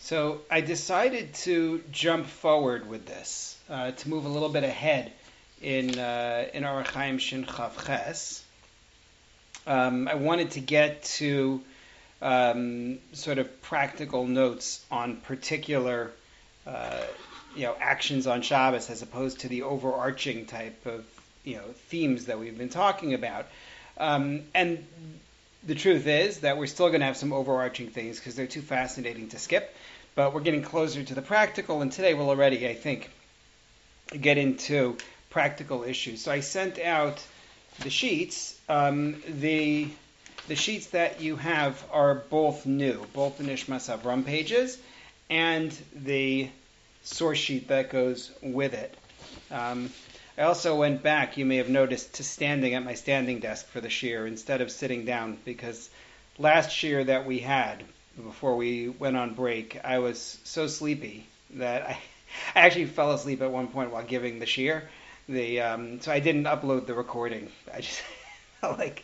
So I decided to jump forward with this, to move a little bit ahead in Orach Chaim Shin Chav Ches. I wanted to get to sort of practical notes on particular actions on Shabbos as opposed to the overarching type of themes that we've been talking about. And the truth is that we're still going to have some overarching things because they're too fascinating to skip. But we're getting closer to the practical, and today we'll already, I think, get into practical issues. So I sent out the sheets. The sheets that you have are both new, both the Nishmas Avram pages and the source sheet that goes with it. I also went back, you may have noticed, to standing at my standing desk for the shiur instead of sitting down, because last shiur that we had, before we went on break, I was so sleepy that I actually fell asleep at one point while giving the shiur. So I didn't upload the recording. I just felt like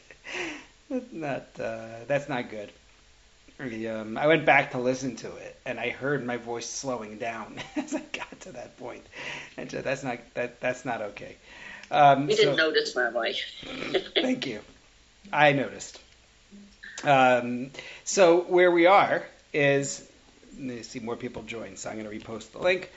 that's not good. I went back to listen to it, and I heard my voice slowing down as I got to that point. And so that's not okay. You didn't notice, Rabbi. Thank you. I noticed. So where we are is, I see more people join, so I'm going to repost the link.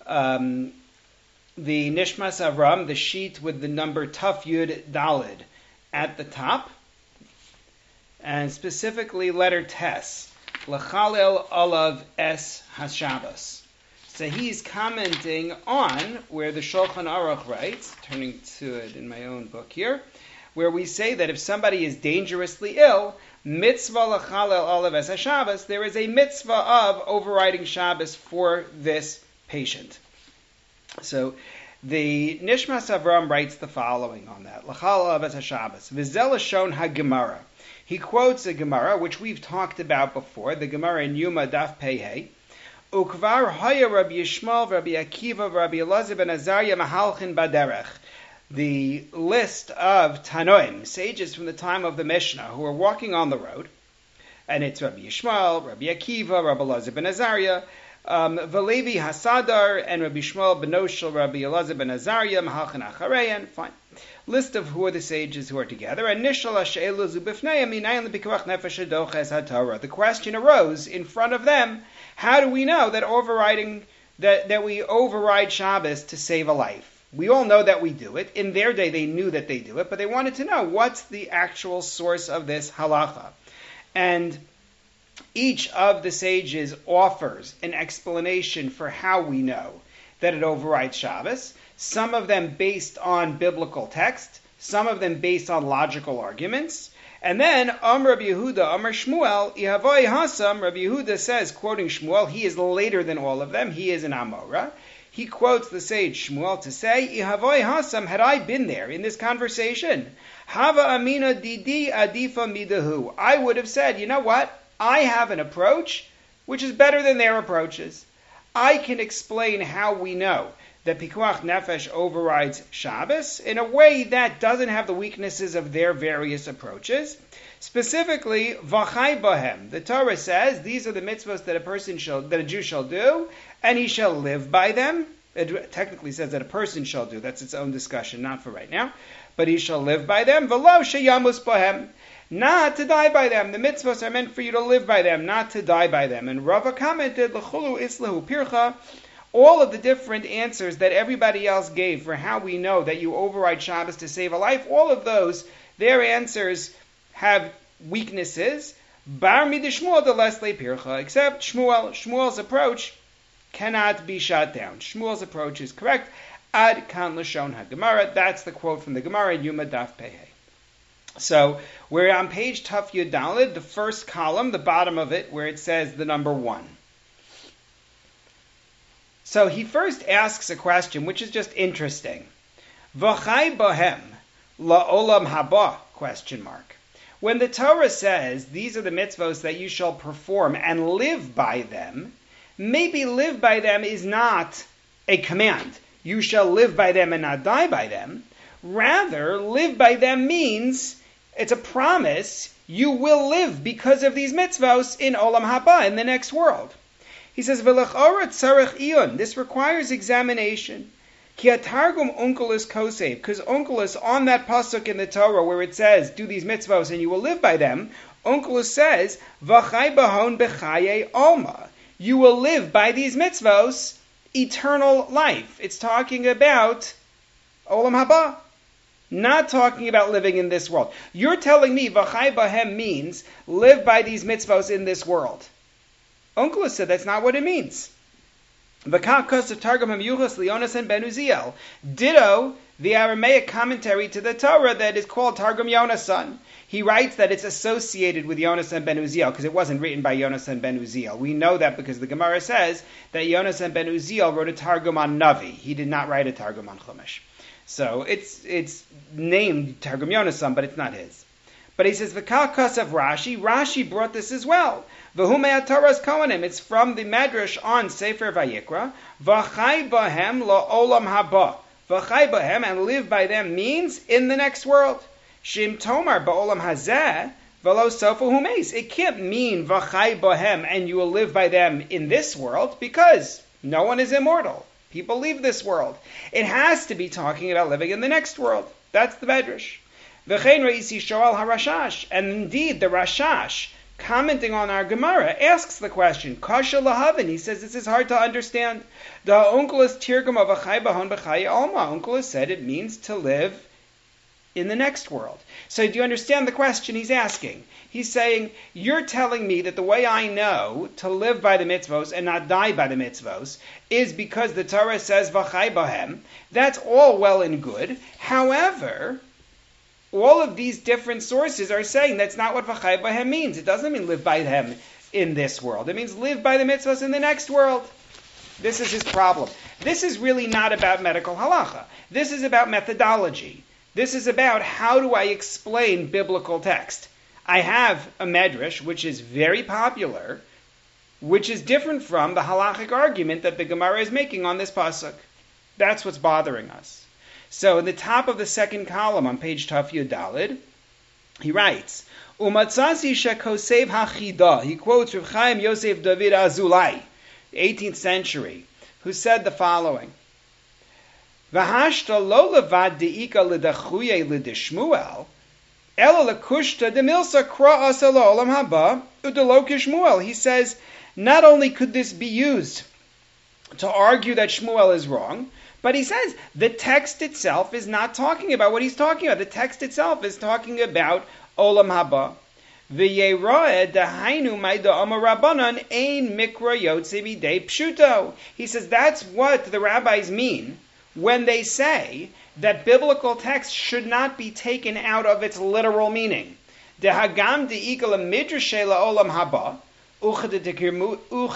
The Nishmas Avram, the sheet with the number Taf Yud Dalid at the top, and specifically letter Tes, L'chalel Olav Es HaShabbos. So he's commenting on where the Shulchan Aruch writes, turning to it in my own book here, where we say that if somebody is dangerously ill, mitzvah l'chalel Olav Es HaShabbos, there is a mitzvah of overriding Shabbos for this patient. So the Nishmas Avram writes the following on that, L'chalel Olav Es HaShabbos, V'zel Lashon HaGemara. He quotes a Gemara, which we've talked about before, the Gemara in Yuma Daf Pei Ukvar Haya Rabbi Yishmael, Rabbi Akiva, Rabbi Elazar ben Azariah Mahalchin Baderech. The list of Tanoim, sages from the time of the Mishnah, who were walking on the road, and it's Rabbi Yishmael, Rabbi Akiva, Rabbi Elazar ben Azariah, Valevi Hasadar, and Rabbi Shmuel ben Noshel, Rabbi Elazar ben Azariah, Mahalchin Achareyan. Fine. List of who are the sages who are together. And the question arose in front of them: how do we know that we override Shabbos to save a life? We all know that we do it. In their day, they knew that they do it, but they wanted to know what's the actual source of this halacha. And each of the sages offers an explanation for how we know that it overrides Shabbos. Some of them based on biblical text, some of them based on logical arguments. And then, Rabbi Yehuda, Shmuel, Ihavoi Hasam, Rabbi Yehuda says, quoting Shmuel, he is later than all of them, he is an Amora. He quotes the sage Shmuel to say, Ihavoi Hasam, had I been there in this conversation, Hava Amina Didi Adifa Midahu, I would have said, you know what? I have an approach which is better than their approaches. I can explain how we know that Pikuach Nefesh overrides Shabbos in a way that doesn't have the weaknesses of their various approaches. Specifically, V'chai Bohem. The Torah says these are the mitzvahs that a Jew shall do, and he shall live by them. It technically says that a person shall do. That's its own discussion, not for right now. But he shall live by them. V'lo sheyamus bohem. Not to die by them. The mitzvahs are meant for you to live by them, not to die by them. And Rava commented, L'chulu islahu pircha. All of the different answers that everybody else gave for how we know that you override Shabbos to save a life, all of those, their answers have weaknesses. Bar midishmuel de lesle pircha, except Shmuel. Shmuel's approach cannot be shot down. Shmuel's approach is correct. Ad kan lashon haGemara. That's the quote from the Gemara in Yuma Daf Pei. So we're on page Taf Yud Dalid, the first column, the bottom of it, where it says the number 1. So he first asks a question, which is just interesting. V'chai bohem la'olam haba? Question mark. When the Torah says these are the mitzvos that you shall perform and live by them, maybe live by them is not a command. You shall live by them and not die by them. Rather, live by them means it's a promise you will live because of these mitzvos in olam haba, in the next world. He says, V'lechora tzarech iyun. This requires examination. Ki atargum Onkelos kosev, because Onkelos on that pasuk in the Torah where it says, do these mitzvos and you will live by them, Onkelos says, V'chai bahon bechaye alma. You will live by these mitzvos eternal life. It's talking about olam haba, not talking about living in this world. You're telling me V'chai bahem means live by these mitzvos in this world. Onkelos said that's not what it means. V'kakos of Targum HaMiyuchas Leonasan ben Uziel. Ditto the Aramaic commentary to the Torah that is called Targum Yonasan. He writes that it's associated with Yonasan ben Uziel because it wasn't written by Yonasan ben Uziel. We know that because the Gemara says that Yonasan ben Uziel wrote a Targum on Navi. He did not write a Targum on Chumash. So it's named Targum Yonasan, but it's not his. But he says, V'kakos of Rashi. Rashi brought this as well. V'humei Torah's Kohanim. It's from the Medrash on Sefer Vayikra. V'chai bahem la'olam haba. V'chai bahem, and live by them, means in the next world. Shim tomar ba'olam hazeh v'lo sofa humeis. It can't mean v'chai bahem and you will live by them in this world because no one is immortal. People leave this world. It has to be talking about living in the next world. That's the Medrash. V'chein re'isi shoal harashash. And indeed, the Rashash, commenting on our Gemara, asks the question, Kasha lahavin. He says this is hard to understand. The Onkelos tirgum of v'chai bahon b'chai alma. Onkelos said it means to live in the next world. So do you understand the question he's asking? He's saying, you're telling me that the way I know to live by the mitzvos and not die by the mitzvos is because the Torah says v'chai bahem. That's all well and good. However, all of these different sources are saying that's not what v'chai bahem means. It doesn't mean live by them in this world. It means live by the mitzvos in the next world. This is his problem. This is really not about medical halacha. This is about methodology. This is about how do I explain biblical text. I have a medrash, which is very popular, which is different from the halachic argument that the Gemara is making on this pasuk. That's what's bothering us. So in the top of the second column on page Taf Yud Daled, he writes, Umatzasi shekosev hachida. He quotes Rav Chaim Yosef David Azulai, 18th century, who said the following, V'hashta lo levad de'ika l'dachuye l'dishmuel, ela l'kushta demilsa kra'as olam haba udelo kishmuel. He says, not only could this be used to argue that Shmuel is wrong, but he says the text itself is not talking about what he's talking about. The text itself is talking about olam haba. V'yeroeh dahainu ma'ida amar rabbanan ein mikra yotze midei pshuto. He says that's what the rabbis mean when they say that biblical text should not be taken out of its literal meaning. Dehagam de'ikala midrashe la'olam haba, uchedetirgemuha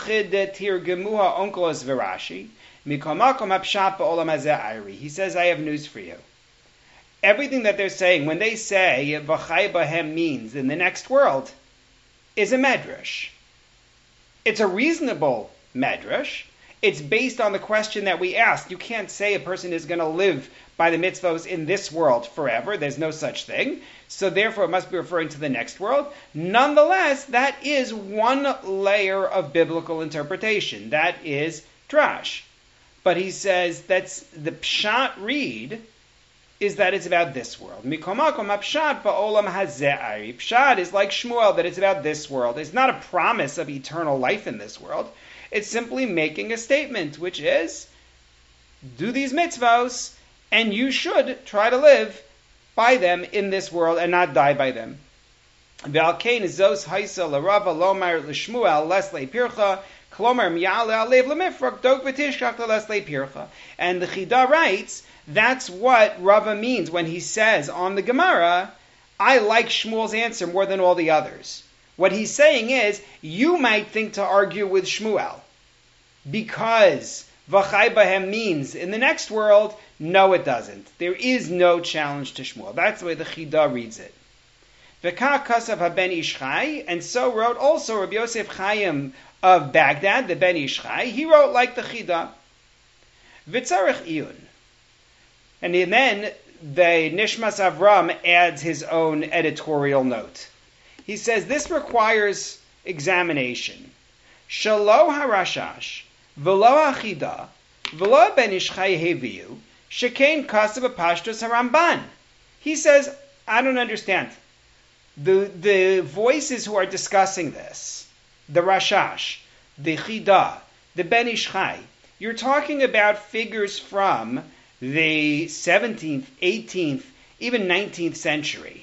onkelos v'rashi, mikamakom hapshat ba'olam hazeh ayri. He says, I have news for you. Everything that they're saying, when they say v'chai bahem means in the next world, is a medrash. It's a reasonable medrash. It's based on the question that we asked. You can't say a person is going to live by the mitzvos in this world forever. There's no such thing. So therefore it must be referring to the next world. Nonetheless, that is one layer of biblical interpretation. That is drash. But he says that's the pshat read is that it's about this world. Mikomakom hapshat ba'olam hazeh ari. Pshat is like Shmuel, that it's about this world. It's not a promise of eternal life in this world. It's simply making a statement, which is, do these mitzvos, and you should try to live by them in this world and not die by them. V'alkein zos haisa l'rava lomar l'shmuel leslei pircha, klomar miyale alev l'mifrak dog v'tishkach leslei pircha. And the Chida writes, that's what Rava means when he says on the Gemara, I like Shmuel's answer more than all the others. What he's saying is, you might think to argue with Shmuel, because v'chai bahem means in the next world. No, it doesn't. There is no challenge to Shmuel. That's the way the Chida reads it. V'ka kasav ha-ben Ish Chai, and so wrote also Rabbi Yosef Chaim of Baghdad, the Ben Ish Chai. He wrote like the Chida. V'tzarech iyun. And then the Nishmas Avram adds his own editorial note. He says this requires examination. Shalo harashash, v'lo achida, v'lo ben ishchai heviu, shekain kasav pashtus haramban. He says, I don't understand. The voices who are discussing this, the Rashash, the Chida, the Ben Ishchai, you're talking about figures from the 17th, 18th, even 19th century.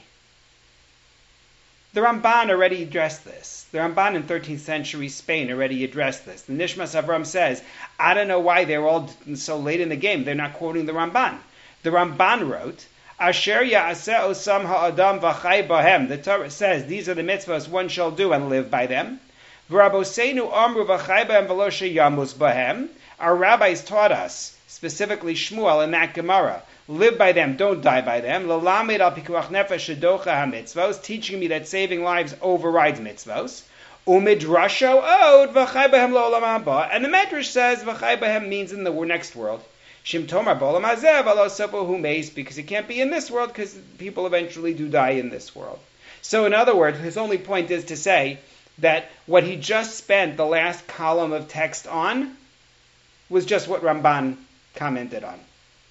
The Ramban already addressed this. The Ramban in 13th century Spain already addressed this. The Nishmas Avram says, I don't know why they're all so late in the game. They're not quoting the Ramban. The Ramban wrote, Asher ya'aseh osam ha'adam v'chai bahem. The Torah says, these are the mitzvahs one shall do and live by them. V'raboseinu amru v'chai bahem v'lo sheyamus bahem. Our rabbis taught us, specifically Shmuel in that Gemara, live by them, don't die by them. L'lamed al pikuach nefesh shedocha ha-mitzvos, teaching me that saving lives overrides mitzvos. Umidrasho od v'chai bahem lo'olam haba. And the Medrash says v'chai bahem means in the next world. Shim tomar b'olam hazeh v'lo sopo hu meis, because it can't be in this world because people eventually do die in this world. So in other words, his only point is to say that what he just spent the last column of text on was just what Ramban commented on.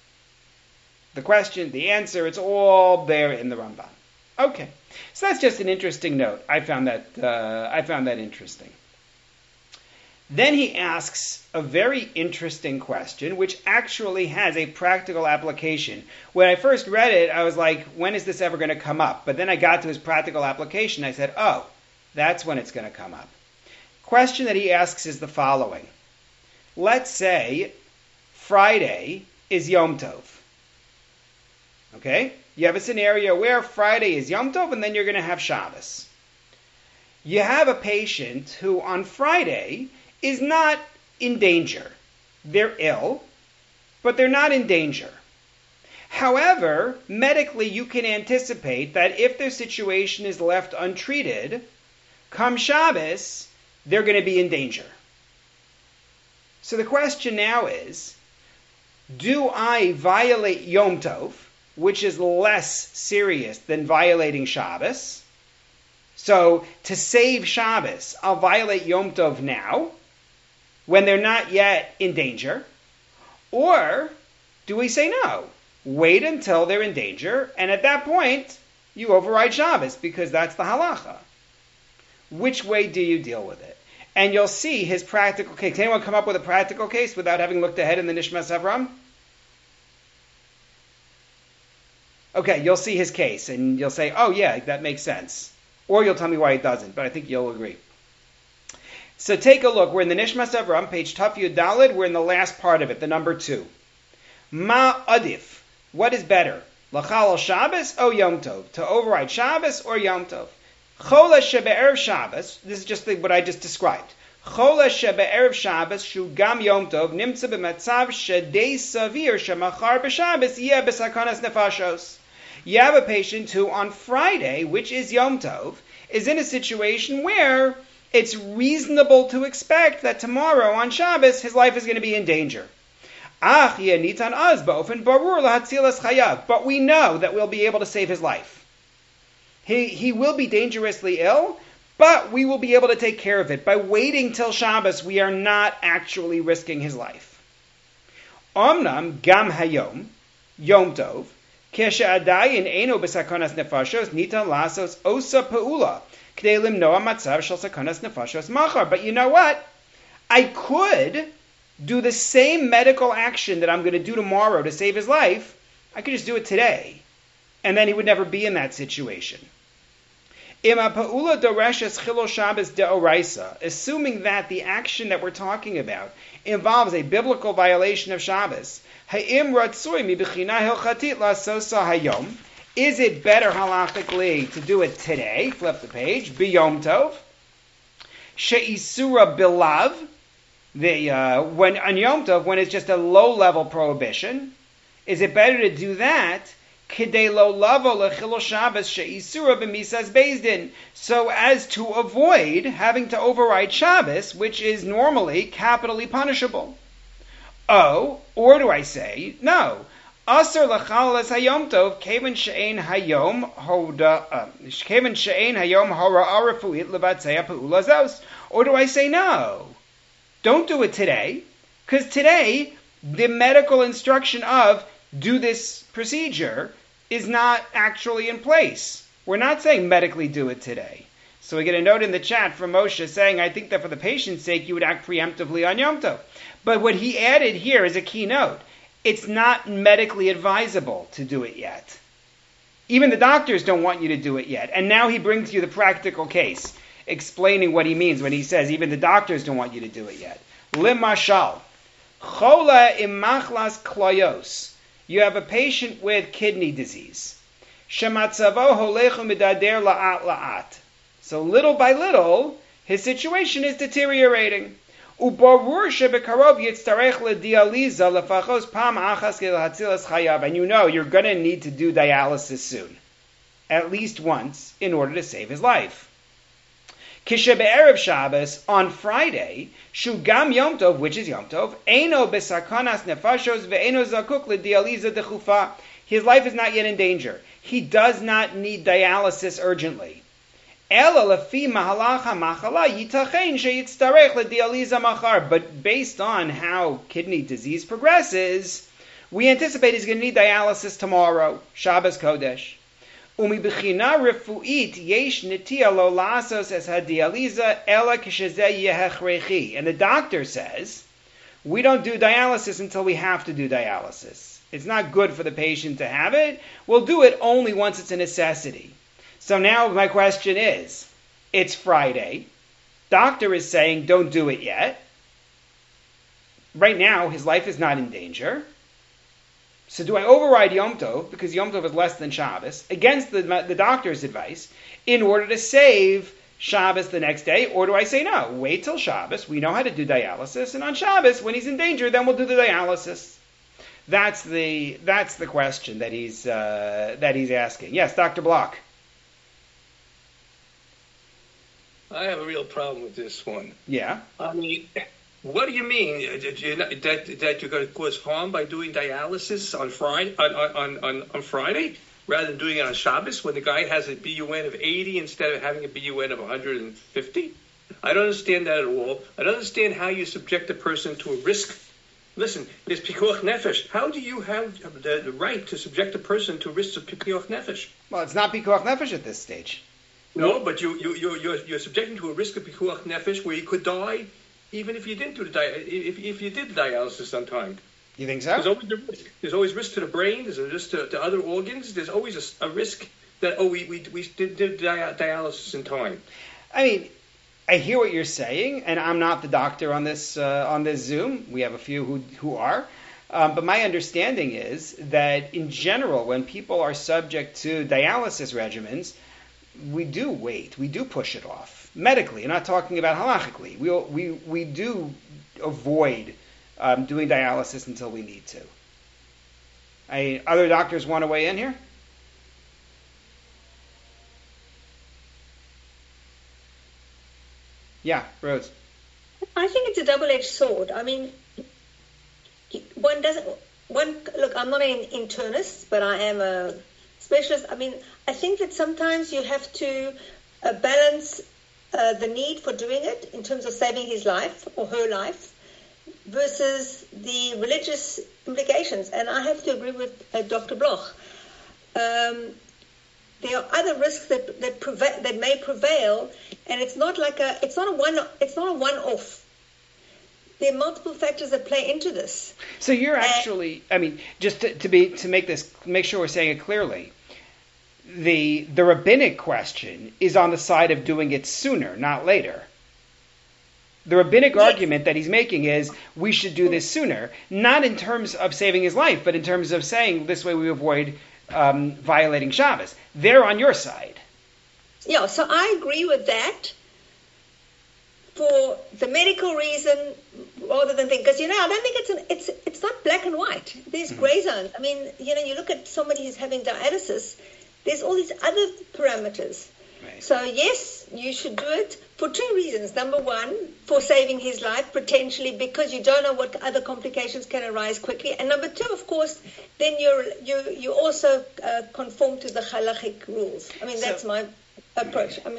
The question, the answer, it's all there in the Ramban. Okay, so that's just an interesting note. I found that interesting. Then he asks a very interesting question, which actually has a practical application. When I first read it, I was like, when is this ever going to come up? But then I got to his practical application. I said, oh, that's when it's going to come up. Question that he asks is the following. Let's say Friday is Yom Tov. Okay? You have a scenario where Friday is Yom Tov and then you're going to have Shabbos. You have a patient who on Friday is not in danger. They're ill, but they're not in danger. However, medically you can anticipate that if their situation is left untreated, come Shabbos, they're going to be in danger. So the question now is, do I violate Yom Tov, which is less serious than violating Shabbos? So to save Shabbos, I'll violate Yom Tov now, when they're not yet in danger? Or do we say no? Wait until they're in danger, and at that point, you override Shabbos, because that's the halacha. Which way do you deal with it? And you'll see his practical case. Can anyone come up with a practical case without having looked ahead in the Nishmas Avram? Okay, you'll see his case, and you'll say, oh yeah, that makes sense. Or you'll tell me why it doesn't, but I think you'll agree. So take a look. We're in the Nishmas Avram, page Taf Yud Daled. We're in the last part of it, the number 2. Ma adif. What is better? L'chal Shabbos or Yom Tov? To override Shabbos or Yom Tov? Chola shebe'erev Shabbos. This is just what I just described. Chola shebe'erev Shabbos shu gam Yom Tov nimtza b'matzav shedei savir shemachar b'Shabbos yeh b'sakanas nefashos. You have a patient who on Friday, which is Yom Tov, is in a situation where it's reasonable to expect that tomorrow on Shabbos his life is going to be in danger. But we know that we'll be able to save his life. He will be dangerously ill, but we will be able to take care of it. By waiting till Shabbos, we are not actually risking his life. Omnam gam hayom, Yom Tov, keshe'adayin eno b'sakanas nefashos, nitan lasos osa pe'ula. But you know what? I could do the same medical action that I'm going to do tomorrow to save his life. I could just do it today. And then he would never be in that situation. Assuming that the action that we're talking about involves a biblical violation of Shabbos, is it better halachically to do it today? Flip the page. B'Yom Tov. She'isura bilav. When on Yom Tov, when it's just a low-level prohibition, is it better to do that? K'dei lo lavo lechilo Shabbos she'isura b'misas bezdin, so as to avoid having to override Shabbos, which is normally capitally punishable. Oh, or do I say no? Asar l'chal es hayom tov kevan she'ein hayom hora'a refuit levatzei ha'pe'ula zos. Or do I say, no, don't do it today? Because today, the medical instruction of do this procedure is not actually in place. We're not saying medically do it today. So we get a note in the chat from Moshe saying, I think that for the patient's sake, you would act preemptively on Yom Tov. But what he added here is a key note. It's not medically advisable to do it yet. Even the doctors don't want you to do it yet. And now he brings you the practical case, explaining what he means when he says even the doctors don't want you to do it yet. Limashal, chola imachlas kloyos. You have a patient with kidney disease. Shematzavo holechu midader la'at la'at. So little by little, his situation is deteriorating. Ubarur shebekarov yitztarech ledializa lefachos pam achas kelatzilas chayav. And you know you're going to need to do dialysis soon, at least once, in order to save his life. Kishe be'erev Shabbos, on Friday, shugam Yom Tov, which is Yom Tov, eino besarkanas nefashos ve'eno zakuk ledializa dechufa. His life is not yet in danger. He does not need dialysis urgently. But based on how kidney disease progresses, we anticipate he's going to need dialysis tomorrow, Shabbos Kodesh. And the doctor says, we don't do dialysis until we have to do dialysis. It's not good for the patient to have it. We'll do it only once it's a necessity. So now my question is, it's Friday. Doctor is saying don't do it yet. Right now, his life is not in danger. So do I override Yom Tov, because Yom Tov is less than Shabbos, against the doctor's advice, in order to save Shabbos the next day? Or do I say no, wait till Shabbos, we know how to do dialysis, and on Shabbos, when he's in danger, then we'll do the dialysis. That's the question that he's asking. Yes, Dr. Block. I have a real problem with this one. Yeah. I mean, what do you mean that you're going to cause harm by doing dialysis on Friday rather than doing it on Shabbos when the guy has a BUN of 80 instead of having a BUN of 150? I don't understand that at all. I don't understand how you subject a person to a risk. Listen, there's pikuach nefesh. How do you have the right to subject a person to risks of pikuach nefesh? Well, it's not pikuach nefesh at this stage. No, but you're subjecting to a risk of pikuach nefesh where you could die even if you didn't do if you did the dialysis on time. You think so? There's always a risk. There's always risk to the brain. There's a risk to other organs. There's always a risk that we did dialysis in time. I mean, I hear what you're saying, and I'm not the doctor on this Zoom. We have a few who are. But my understanding is that in general, when people are subject to dialysis regimens, we do wait. We do push it off medically. I'm not talking about halachically. We do avoid doing dialysis until we need to. Other doctors want to weigh in here? Yeah, Rose. I think it's a double-edged sword. I mean, look, I'm not an internist, but I am a specialist. I mean, I think that sometimes you have to balance the need for doing it in terms of saving his life or her life versus the religious implications. And I have to agree with Dr. Bloch. There are other risks that may prevail, and it's not a one-off. There are multiple factors that play into this. So you're actually, I mean, just to make sure we're saying it clearly, the rabbinic question is on the side of doing it sooner, not later. The rabbinic argument that he's making is we should do this sooner, not in terms of saving his life, but in terms of saying this way we avoid violating Shabbos. They're on your side. Yeah, so I agree with that for the medical reason rather than because I don't think it's not black and white. There's gray zones. I mean, you look at somebody who's having dialysis, there's all these other parameters. Right. So yes, you should do it for two reasons. Number one, for saving his life potentially because you don't know what other complications can arise quickly. And number two, of course, then you also conform to the halachic rules. I mean, that's my approach. I mean,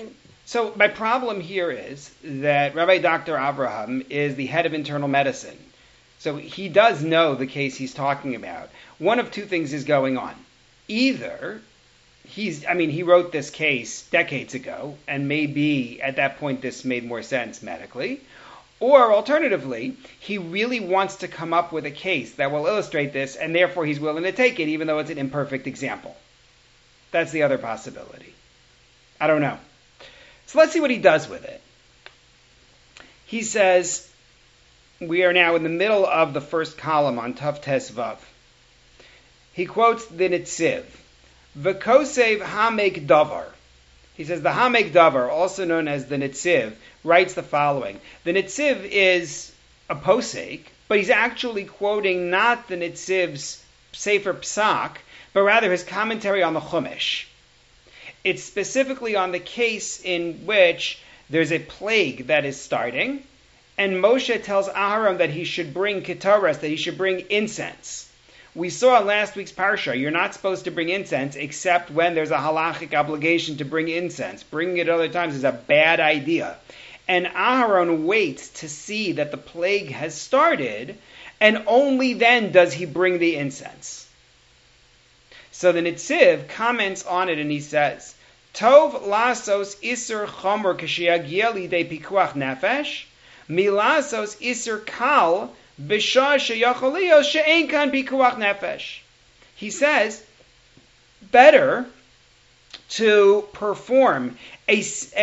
So my problem here is that Rabbi Dr. Abraham is the head of internal medicine. So he does know the case he's talking about. One of two things is going on. Either he wrote this case decades ago, and maybe at that point this made more sense medically. Or alternatively, he really wants to come up with a case that will illustrate this, and therefore he's willing to take it, even though it's an imperfect example. That's the other possibility. I don't know. So let's see what he does with it. He says, we are now in the middle of the first column on Tav Tes Vav. He quotes the Netziv, V'kosev Hamek Davar. He says the Hamek Davar, also known as the Netziv, writes the following. The Netziv is a posek, but he's actually quoting not the Netziv's Sefer Psak, but rather his commentary on the Chumash. It's specifically on the case in which there's a plague that is starting, and Moshe tells Aharon that he should bring ketoras, that he should bring incense. We saw in last week's parsha, you're not supposed to bring incense except when there's a halachic obligation to bring incense. Bringing it other times is a bad idea. And Aharon waits to see that the plague has started, and only then does he bring the incense. So the Netziv comments on it and he says, Tov lasos iser chomer kashiagia lidei pikuach nefesh, milasos iser kal b'shah sheyacholiyos she'ein kan pikuach nefesh. He says, better to perform a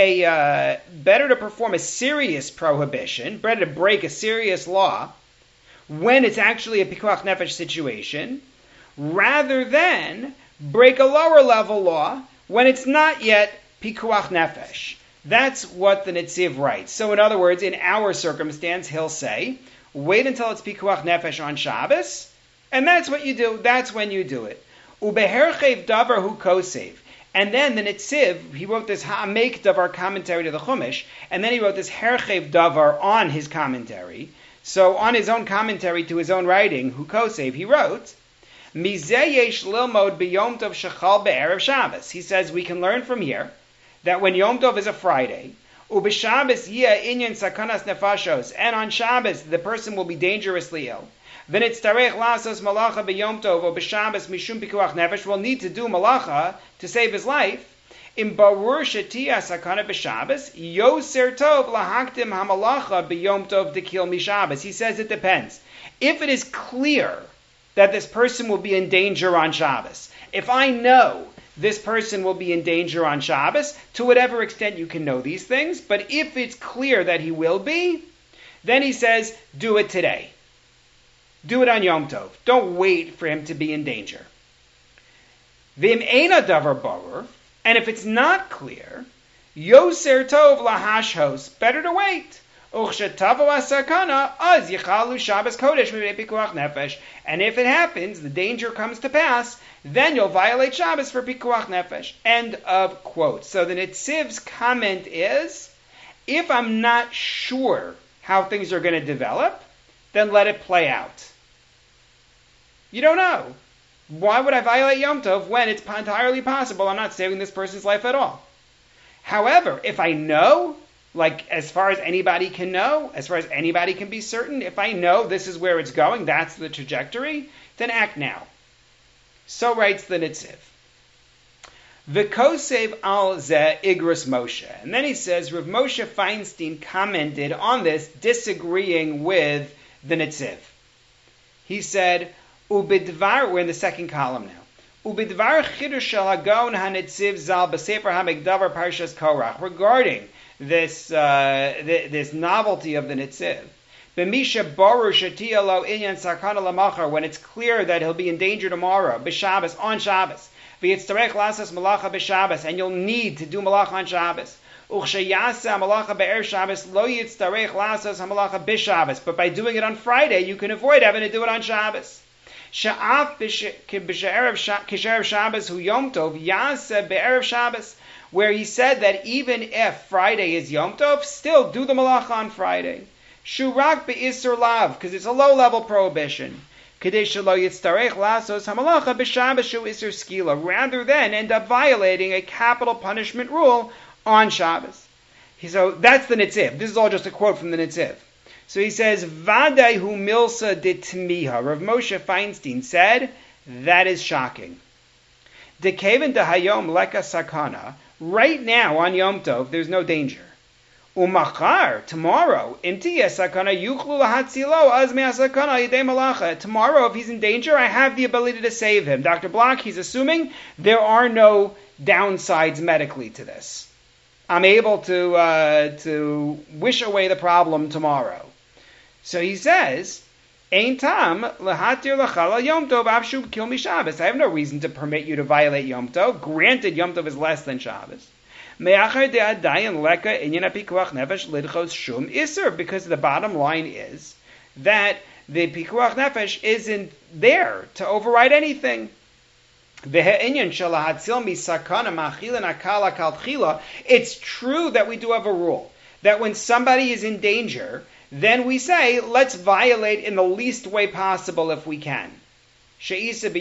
serious prohibition, better to break a serious law when it's actually a pikuach nefesh situation, rather than break a lower level law when it's not yet pikuach nefesh. That's what the Netziv writes. So in other words, in our circumstance, he'll say, wait until it's pikuach nefesh on Shabbos, and that's what you do. That's when you do it. Ubeherchev davar hu kosev. And then the Netziv, he wrote this Ha'amek Davar commentary to the Chumash, and then he wrote this Herchev Davar on his commentary. So on his own commentary to his own writing, Hu Kosev, he wrote, Mizeh yesh lilmod b'yom tov shechal be'erev Shabbos. He says we can learn from here that when Yom Tov is a Friday, u'b'Shabbos yeh inyan sakanas nefashos, and on Shabbos the person will be dangerously ill. V'nitztarech lasos malacha b'yom tov or b'Shabbos mishum pikuach nefesh, will need to do malacha to save his life. Im barur shetia sakana b'Shabbos yoser tov lahaktim hamalacha b'yom tov dekil mishabbos. He says it depends. If it is clear that this person will be in danger on Shabbos, if I know this person will be in danger on Shabbos, to whatever extent you can know these things, but if it's clear that he will be, then he says, do it today. Do it on Yom Tov. Don't wait for him to be in danger. V'im eina davar barur, and if it's not clear, yoser tov lahashhos, better to wait. Uchshetavo asakana az yichalu Shabbos kodesh mivnei pikuach nefesh. And if it happens, the danger comes to pass, then you'll violate Shabbos for pikuach nefesh. End of quote. So the Netziv's comment is, if I'm not sure how things are going to develop, then let it play out. You don't know. Why would I violate Yom Tov when it's entirely possible I'm not saving this person's life at all? However, if I know, like as far as anybody can know, as far as anybody can be certain, if I know this is where it's going, that's the trajectory, then act now. So writes the Netziv. V'kosev al ze igros Moshe. And then he says, Rav Moshe Feinstein commented on this, disagreeing with the Netziv. He said, Ubidvar, we're in the second column now. Ubidvar chidush shel hagon hanetziv zal b'sefer hamikdavar parshas Korach, regarding this this novelty of the Netziv. B'misha baruch shetia lo inyan sakana lamachar, when it's clear that he'll be in danger tomorrow, b'Shabbos, on Shabbos. V'yitzarech lasas malacha b'Shabbos, and you'll need to do malacha on Shabbos. Uchsheyasa malacha be'er Shabbos lo yitzarech lasas hamalacha b'Shabbos, but by doing it on Friday, you can avoid having to do it on Shabbos. Sha'af kisharev Shabbos hu Yom Tov yaseh be'erev Shabbos, where he said that even if Friday is Yom Tov, still do the malacha on Friday. Shurak be'isur lav, because it's a low-level prohibition. Kadesh lo yitzarech lasos hamalacha b'Shabbos shu isur skila, rather than end up violating a capital punishment rule on Shabbos. So that's the Nitziv. This is all just a quote from the Nitziv. So he says, Vadai hu milsa de tmiha. Rav Moshe Feinstein said, that is shocking. De keven de hayom leka sakana. Right now on Yom Tov, there's no danger. Umachar, tomorrow, intiya sakana yuchlu lahatzilo azme sakana yidei malacha. Tomorrow, if he's in danger, I have the ability to save him. Dr. Block, he's assuming there are no downsides medically to this. I'm able to wish away the problem tomorrow. So he says, Ein tam lehatir lachala Yom Tov avshu kil mi Shabbos. I have no reason to permit you to violate Yom Tov. Granted, Yom Tov is less than Shabbos. Me'achar de'adayin leka inyan ha'pikuach nefesh lidchos shum iser. Because the bottom line is that the pikuach nefesh isn't there to override anything. It's true that we do have a rule that when somebody is in danger, then we say, let's violate in the least way possible if we can. That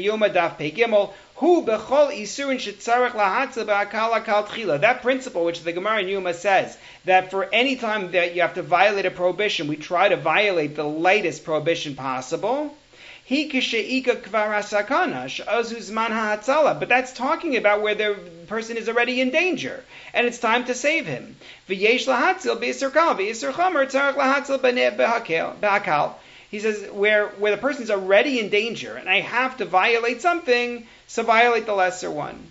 principle which the Gemara in Yuma says, that for any time that you have to violate a prohibition, we try to violate the lightest prohibition possible. But that's talking about where the person is already in danger, and it's time to save him. He says where the person's already in danger, and I have to violate something, so violate the lesser one.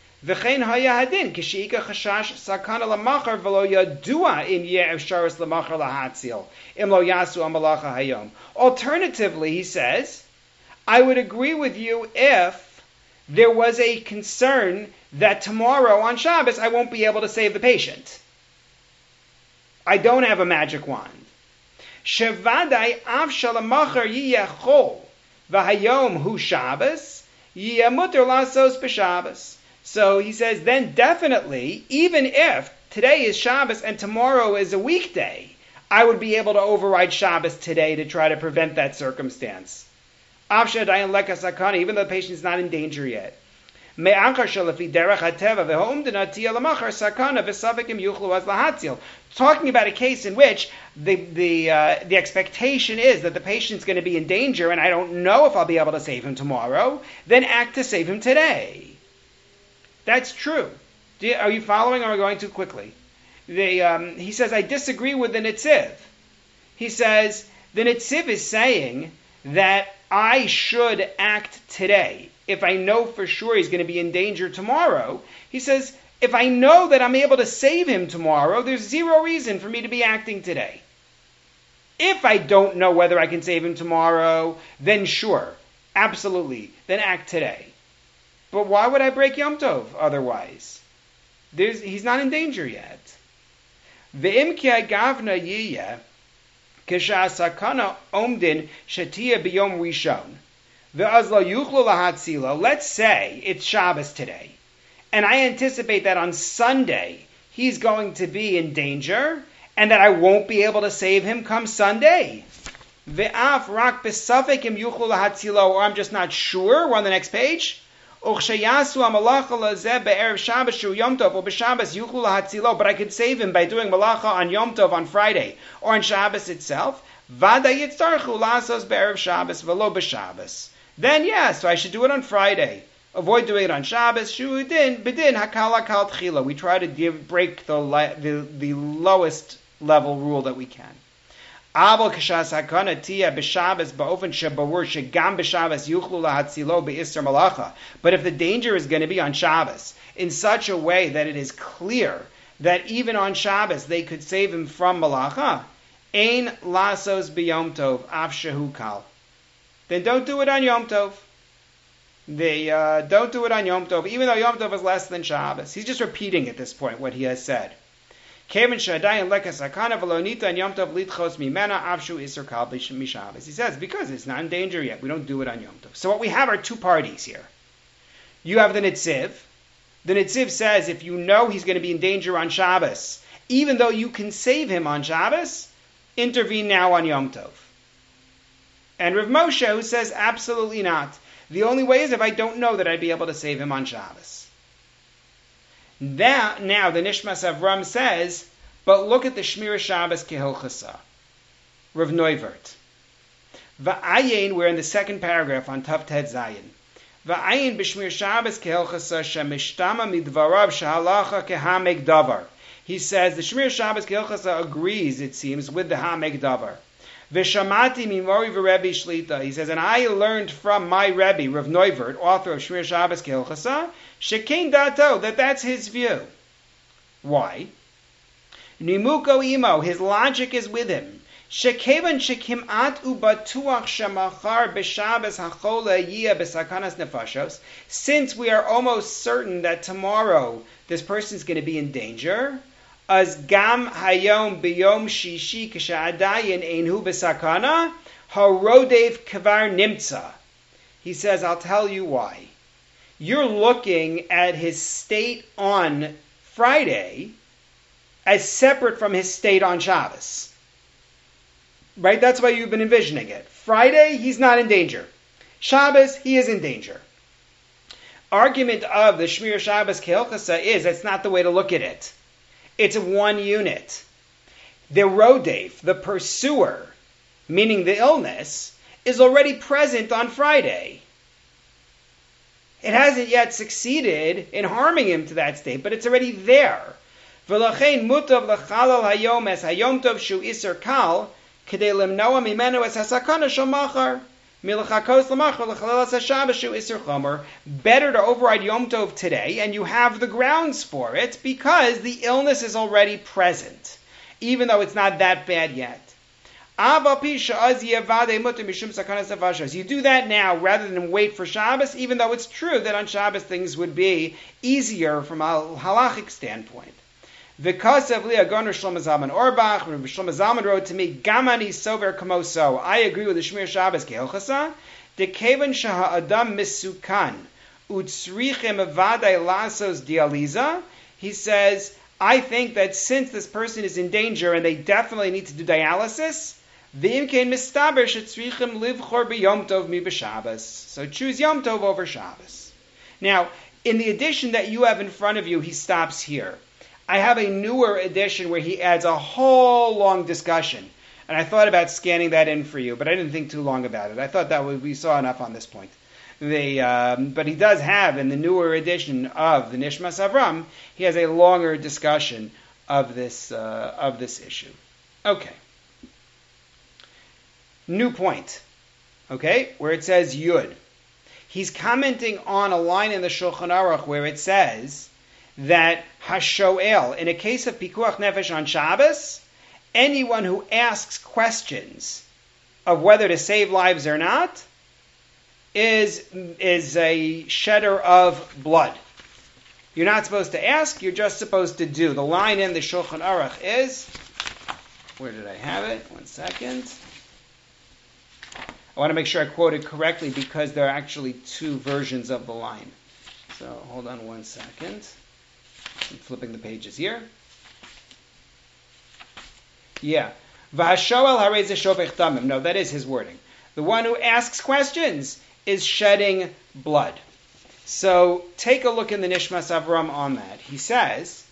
Alternatively, he says, I would agree with you if there was a concern that tomorrow on Shabbos I won't be able to save the patient. I don't have a magic wand. Shevadai av shalamachar yiyachol v'hayom hu Shabbos yiyamuter lasos b'Shabbos. So he says, then definitely, even if today is Shabbos and tomorrow is a weekday, I would be able to override Shabbos today to try to prevent that circumstance. Even though the patient is not in danger yet. Talking about a case in which the expectation is that the patient's going to be in danger and I don't know if I'll be able to save him tomorrow, then act to save him today. That's true. Are you following, or are we going too quickly? He says, I disagree with the Nitziv. He says, the Nitziv is saying that I should act today. If I know for sure he's going to be in danger tomorrow, he says, if I know that I'm able to save him tomorrow, there's zero reason for me to be acting today. If I don't know whether I can save him tomorrow, then sure, absolutely, then act today. But why would I break Yom Tov otherwise? He's not in danger yet. Ve'im ki agavna yiyeh k'sha'asakana omdin shetia b'yom rishon ve'az lo yuchlu lahatzilo. Let's say it's Shabbos today, and I anticipate that on Sunday he's going to be in danger, and that I won't be able to save him come Sunday. Ve'af rak b'safek im yuchlu lahatzilo, or I'm just not sure. We're on the next page. But I could save him by doing malacha on Yom Tov on Friday or on Shabbos itself. Then yes, so I should do it on Friday. Avoid doing it on Shabbos. We try to break the lowest level rule that we can. But if the danger is going to be on Shabbos in such a way that it is clear that even on Shabbos they could save him from malacha, ein lasos b'yom tov af shehu kal. Then don't do it on Yom Tov. Don't do it on Yom Tov, even though Yom Tov is less than Shabbos. He's just repeating at this point what he has said. He says, because it's not in danger yet, we don't do it on Yom Tov. So what we have are two parties here. You have the Nitziv. The Nitziv says if you know he's going to be in danger on Shabbos, even though you can save him on Shabbos, intervene now on Yom Tov. And Rav Moshe, who says absolutely not. The only way is if I don't know that I'd be able to save him on Shabbos. Now the Nishmas Avram says, But look at the Shmira Shabbos Kehilchasa, Rav Neuvert. Va'ayin, we're in the second paragraph on Tav Tet Zayin. Va'ayin b'Shmir Shabbos Kehilchasa shemishtama midvarav shehalacha kehameg davar. He says the Shmir Shabbos Kehilchasa agrees, it seems, with the hameg davar. V'shamati mimori v'Rebbe Shlita. He says, and I learned from my Rebbe, Rav Neuvert, author of Shmir Shabbos Kehilchasa, shekein dato, that that's his view. Why? Nimuko imo, his logic is with him. Shekevan shekimat ubatuach shemachar b'Shabbos hachola yiyah b'sakanas nefashos. Since we are almost certain that tomorrow this person is going to be in danger, as gam hayom b'yom shishi k'sha'adayin einhu b'sakana harodev kvar nimtza. He says, I'll tell you why. You're looking at his state on Friday as separate from his state on Shabbos. Right? That's why you've been envisioning it. Friday, he's not in danger. Shabbos, he is in danger. Argument of the Shmir Shabbos Kehilchasa is that's not the way to look at it. It's one unit. The Rodev, the pursuer, meaning the illness, is already present on Friday. It hasn't yet succeeded in harming him to that state, but it's already there. V'lachein mutav l'chalal hayom es hayom tov shu iser kal k'dei limnoa mimenu es hasakana shel machar milachakos l'machar l'chalal es hashabbos shu iser chomer. Better to override Yom Tov today, and you have the grounds for it because the illness is already present, even though it's not that bad yet. You do that now rather than wait for Shabbos, even though it's true that on Shabbos things would be easier from a halachic standpoint. V'kasav li agoner Shlomo Zalman Auerbach, Shlomo Zalman wrote to me, Gamani sover kamoso. I agree with the Shmir Shabbos Kehilchasa. Dekevan shaha adam misukan utzrichem avadai lasos dializa. He says, I think that since this person is in danger and they definitely need to do dialysis, v'imkein mistaber shetzrichem livchor b'yom tov mi b'Shabbos. So choose Yom Tov over Shabbos. Now, in the edition that you have in front of you, he stops here. I have a newer edition where he adds a whole long discussion. And I thought about scanning that in for you, but I didn't think too long about it. I thought that we saw enough on this point. But he does have, in the newer edition of the Nishmas Avram, he has a longer discussion of this issue. Okay. New point. Okay, where it says Yud. He's commenting on a line in the Shulchan Aruch where it says that Hashoel, in a case of Pikuach Nefesh on Shabbos, anyone who asks questions of whether to save lives or not is a shedder of blood. You're not supposed to ask, you're just supposed to do. The line in the Shulchan Aruch is, where did I have it? 1 second. I want to make sure I quote it correctly because there are actually two versions of the line. So hold on 1 second. I'm flipping the pages here. Yeah. V'hashoel harei shofech damim. No, that is his wording. The one who asks questions is shedding blood. So take a look in the Nishmas Avram on that. He says,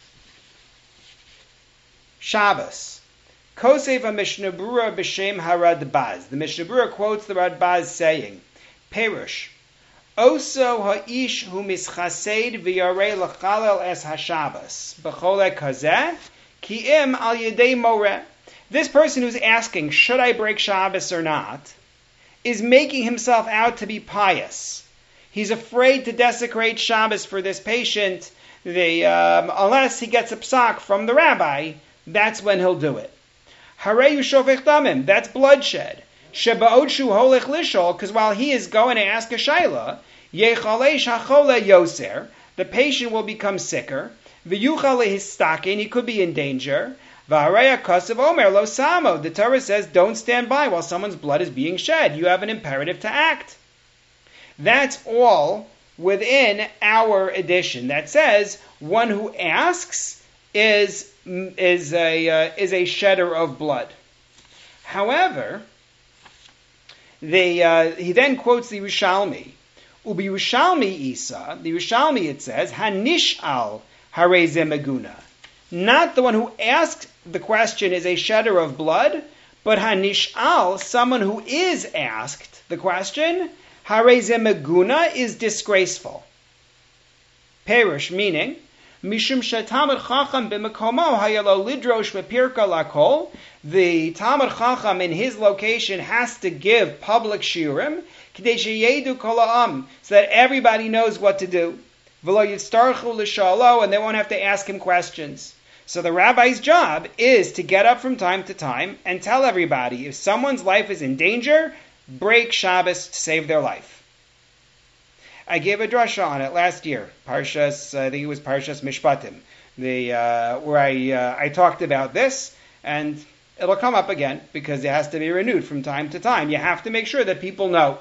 Shabbos. Kosev HaMishnah Berurah b'shem HaRadbaz. The Mishnah Berurah quotes the Radbaz saying, Perush, Oso ha'ish hu mischased v'yarei l'chalel es haShabbos b'chole kazeh ki im al yedei moreh. This person who's asking, should I break Shabbos or not, is making himself out to be pious. He's afraid to desecrate Shabbos for this patient. Unless he gets a psak from the rabbi, that's when he'll do it. Hareyu shofech damim, that's bloodshed. Sheba'od shu holech lishol, because while he is going to ask a shayla, yechalesh hachole yoser, the patient will become sicker. V'yuchale histakin, he could be in danger. V'hareya kasav omer lo samo, the Torah says, don't stand by while someone's blood is being shed. You have an imperative to act. That's all within our edition that says one who asks is a shedder of blood. However, he then quotes the Yerushalmi. Ubi Yerushalmi Isa, the Yerushalmi it says, Hanish'al harei ze meguna. Not the one who asks the question is a shedder of blood, but hanish'al, someone who is asked the question, hareze meguna, is disgraceful. Perush, meaning, mishum shetamid chacham b'mekomo hayalo lidrosh mepirka lakol, the Talmud Chacham in his location has to give public shiurim, k'dei sheyedu kol ha'am, so that everybody knows what to do. V'lo yitztarchu l'shalo, and they won't have to ask him questions. So the rabbi's job is to get up from time to time and tell everybody if someone's life is in danger, break Shabbos to save their life. I gave a drasha on it last year, Parshas, I think it was Parshas Mishpatim, where I talked about this, and it'll come up again because it has to be renewed from time to time. You have to make sure that people know.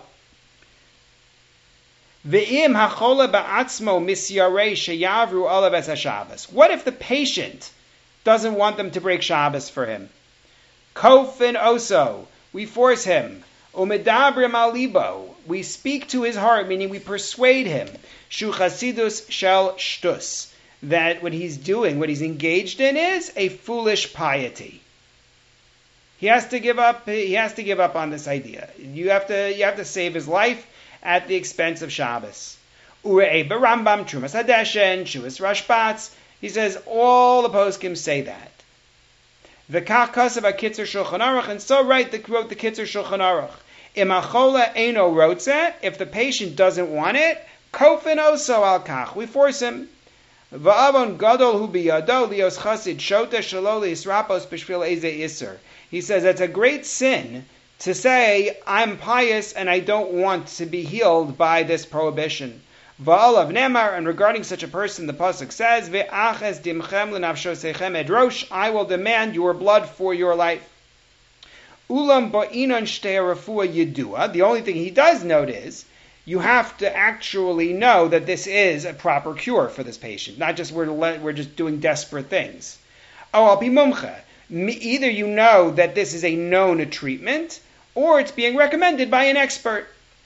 Ve'im hachole ba'atzmo misyarei sheyavru olav es haShabbos. What if the patient doesn't want them to break Shabbos for him? Kofin oso, we force him. Umedabrim al libo, we speak to his heart, meaning we persuade him. Shu chasidus shel shtus, that what he's doing, what he's engaged in, is a foolish piety. He has to give up. He has to give up on this idea. You have to save his life at the expense of Shabbos. Urei Rambam Trumas Hadeshen Shuas Rashbatz. He says all the poskim say that. V'kach kasav HaKitzer Shulchan Aruch, and so wrote the Kitzer Shulchan Aruch. Imachola eino rotze, if the patient doesn't want it, kofin oso al kach, we force him. Va'avon gadol hu biyado lios chasid shota shelo li'israpos b'shvil eze iser. He says it's a great sin to say, I'm pious and I don't want to be healed by this prohibition. Va'alav nemar, and regarding such a person, the pasuk says, Ve'aches dimchem l'nafshosechem edrosh, I will demand your blood for your life. Ulam ba'inon shtei rafua yidua, the only thing he does note is, you have to actually know that this is a proper cure for this patient, not just we're just doing desperate things. Oh, I'll be mumcha. Either you know that this is a known treatment, or it's being recommended by an expert.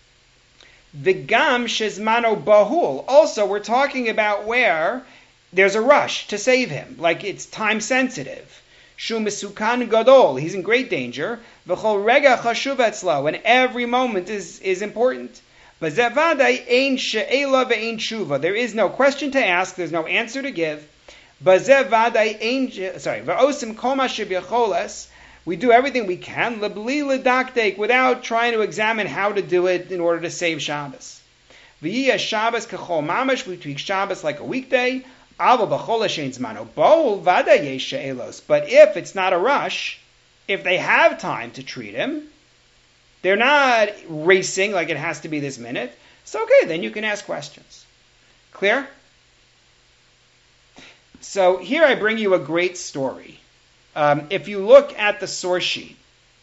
V'gam shezmano bahul. Also, we're talking about where there's a rush to save him, like it's time sensitive. Shu mesukan gadol. He's in great danger. V'chol rega chashuv etzlo, and every moment is important. V'zevadai ein she'ela ve'ein tshuva. There is no question to ask. There's no answer to give. We do everything we can, without trying to examine how to do it in order to save Shabbos. We treat Shabbos like a weekday. But if it's not a rush, if they have time to treat him, they're not racing like it has to be this minute, it's okay, then you can ask questions. Clear? So here I bring you a great story. If you look at the source sheet,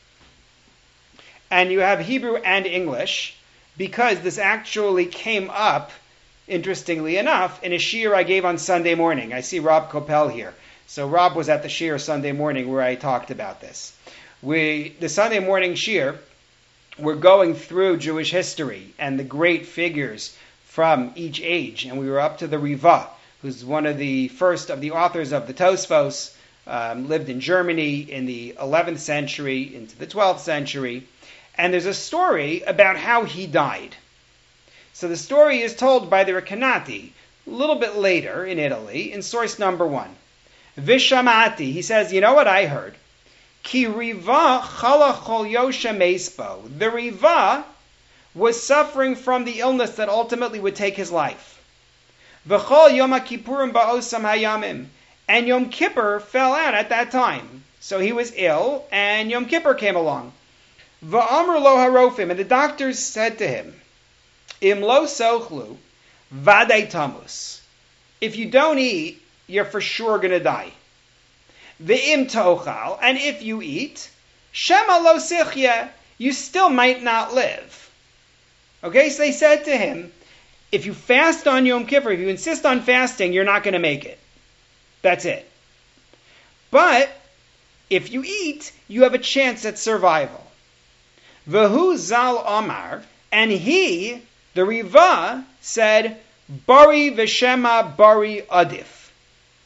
and you have Hebrew and English, because this actually came up, interestingly enough, in a shiur I gave on Sunday morning. I see Rob Kopel here. So Rob was at the shiur Sunday morning where I talked about this. The Sunday morning shiur, we're going through Jewish history and the great figures from each age, and we were up to the Riva, who's one of the first of the authors of the Tosfos, lived in Germany in the 11th century into the 12th century. And there's a story about how he died. So the story is told by the Recanati a little bit later in Italy in source number 1. Vishamati, he says, you know what I heard? Ki Riva chala chol yosha meisbo. The Riva was suffering from the illness that ultimately would take his life. V'chol Yom HaKippurim ba'osam hayamim. And Yom Kippur fell out at that time. So he was ill, and Yom Kippur came along. V'amr lo harofim. And the doctors said to him, Im lo sochlu, vadei tamus. If you don't eat, you're for sure going to die. V'im tochal. And if you eat, shema lo sichya. You still might not live. Okay, so they said to him, if you fast on Yom Kippur, if you insist on fasting, you're not going to make it. That's it. But if you eat, you have a chance at survival. V'hu zal Omar, and he, the Riva, said, Bari v'shema bari adif.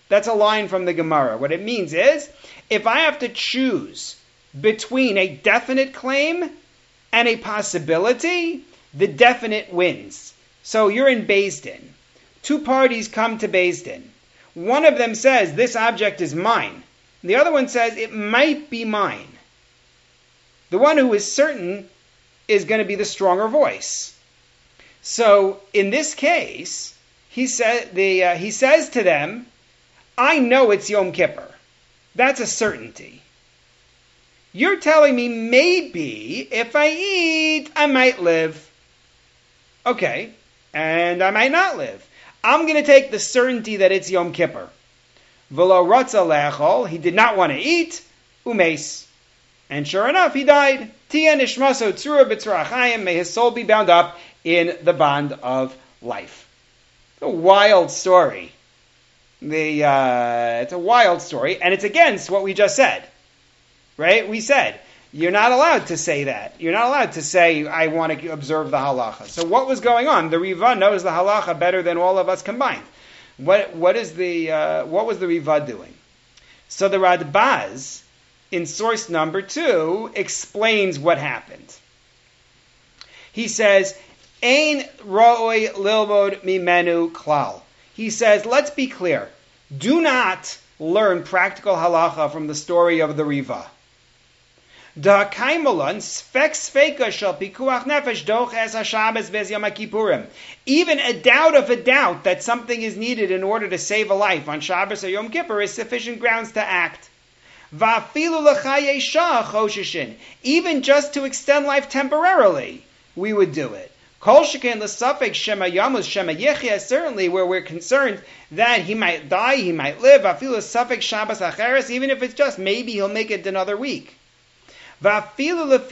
That's a line from the Gemara. What it means is, if I have to choose between a definite claim and a possibility, the definite wins. So you're in Beis Din. Two parties come to Beis Din. One of them says, this object is mine. The other one says, it might be mine. The one who is certain is going to be the stronger voice. So in this case, he says to them, I know it's Yom Kippur. That's a certainty. You're telling me maybe if I eat, I might live. Okay, and I might not live. I'm going to take the certainty that it's Yom Kippur. V'lo ratza le'achol, he did not want to eat, umeis. And sure enough, he died. Tia nishmaso tzura b'tzra chayim, may his soul be bound up in the bond of life. It's a wild story. It's a wild story, and it's against what we just said. Right? We said, you're not allowed to say that. You're not allowed to say, I want to observe the halacha. So what was going on? The Riva knows the halacha better than all of us combined. What was the Riva doing? So the Radbaz, in source number 2, explains what happened. He says, Ein ra'oi lilbod mimenu klal. He says, let's be clear. Do not learn practical halacha from the story of the Riva. Even a doubt of a doubt that something is needed in order to save a life on Shabbos or Yom Kippur is sufficient grounds to act. Even just to extend life temporarily, we would do it. Certainly where we're concerned that he might die, he might live, even if it's just maybe he'll make it another week. Now he has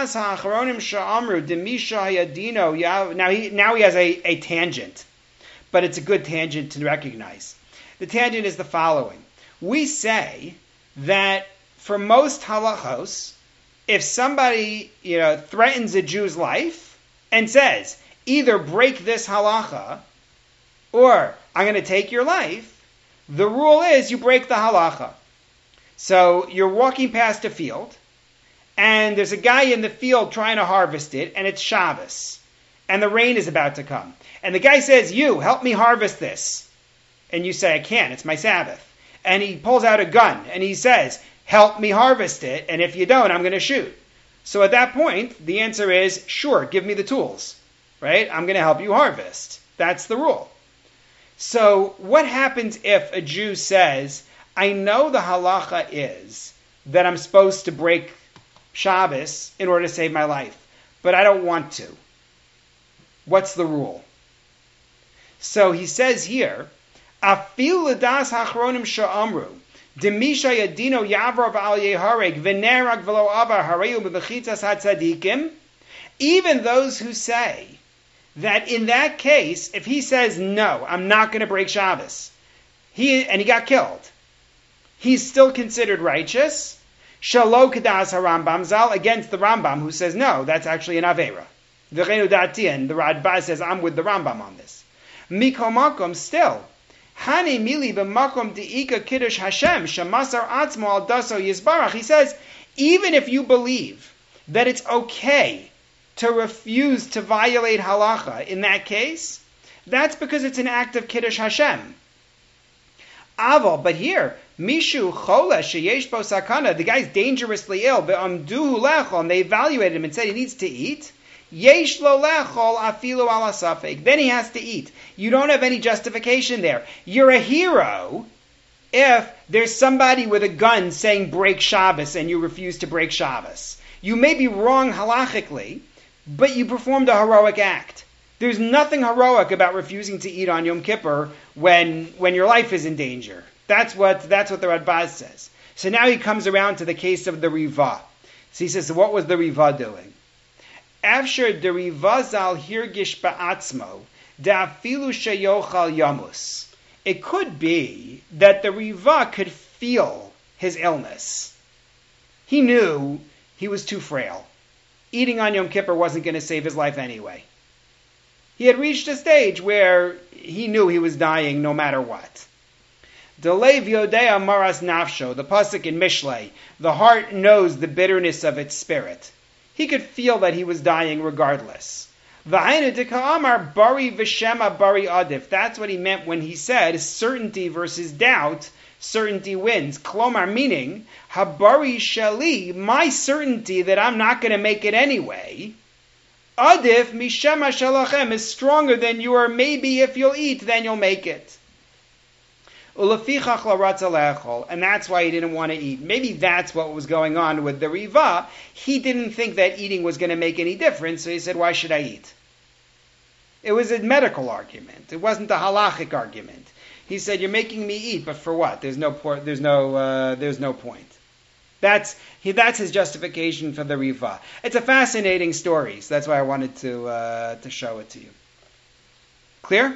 a tangent, but it's a good tangent to recognize. The tangent is the following. We say that for most halachos, if somebody threatens a Jew's life and says, either break this halacha or I'm going to take your life, the rule is you break the halacha. So you're walking past a field, and there's a guy in the field trying to harvest it, and it's Shabbos, and the rain is about to come. And the guy says, you, help me harvest this. And you say, I can't, it's my Sabbath. And he pulls out a gun, and he says, help me harvest it, and if you don't, I'm going to shoot. So at that point, the answer is, sure, give me the tools, right? I'm going to help you harvest. That's the rule. So what happens if a Jew says, I know the halacha is that I'm supposed to break Shabbos in order to save my life, but I don't want to. What's the rule? So he says here, Afil l'das hachronim sha'amru, demisha yadino yavrav al yehareg v'nerag v'lo avar hareyu b'bechitzas hatzadikim. Even those who say that in that case, if he says no, I'm not going to break Shabbos, he got killed, he's still considered righteous. Shalo kedas harambam zal, against the Rambam who says no, that's actually an avera. V'cheinu dati, and the Radbaz says I'm with the Rambam on this. Mikomakom still. Hani mili b'makom di'ika kiddush Hashem shemasar atzmo al daso yisbarach. He says even if you believe that it's okay to refuse to violate halacha in that case, that's because it's an act of kiddush Hashem. Aval, but here, Mishu Chola Sheyesh Bo Sakana, the guy's dangerously ill, Be'amduhu Lechol, and they evaluated him and said he needs to eat. Yesh Lo Lechol Afilu Ala Safek. Then he has to eat. You don't have any justification there. You're a hero if there's somebody with a gun saying break Shabbos and you refuse to break Shabbos. You may be wrong halachically, but you performed a heroic act. There's nothing heroic about refusing to eat on Yom Kippur when your life is in danger. That's what the Radbaz says. So now he comes around to the case of the Riva. So he says, so what was the Riva doing? After the Riva zal hirgish ba'atzmo, da'afilu sheyochal yamus. It could be that the Riva could feel his illness. He knew he was too frail. Eating on Yom Kippur wasn't going to save his life anyway. He had reached a stage where he knew he was dying no matter what. Delev Yodea Maras Nafsho, the pasuk in Mishlei, the heart knows the bitterness of its spirit. He could feel that he was dying regardless. V'hainu dika'amar bari v'shema bari adif. That's what he meant when he said certainty versus doubt. Certainty wins. Klomar, meaning, habari shali, my certainty that I'm not going to make it anyway. Adif mishema shalachem is stronger than your maybe if you'll eat, then you'll make it. Ulefichach laratza le'echol, and that's why he didn't want to eat. Maybe that's what was going on with the Riva. He didn't think that eating was going to make any difference, so he said, why should I eat? It was a medical argument. It wasn't a halachic argument. He said, you're making me eat, but for what? There's no point. That's his justification for the Riva. It's a fascinating story, so that's why I wanted to show it to you. Clear?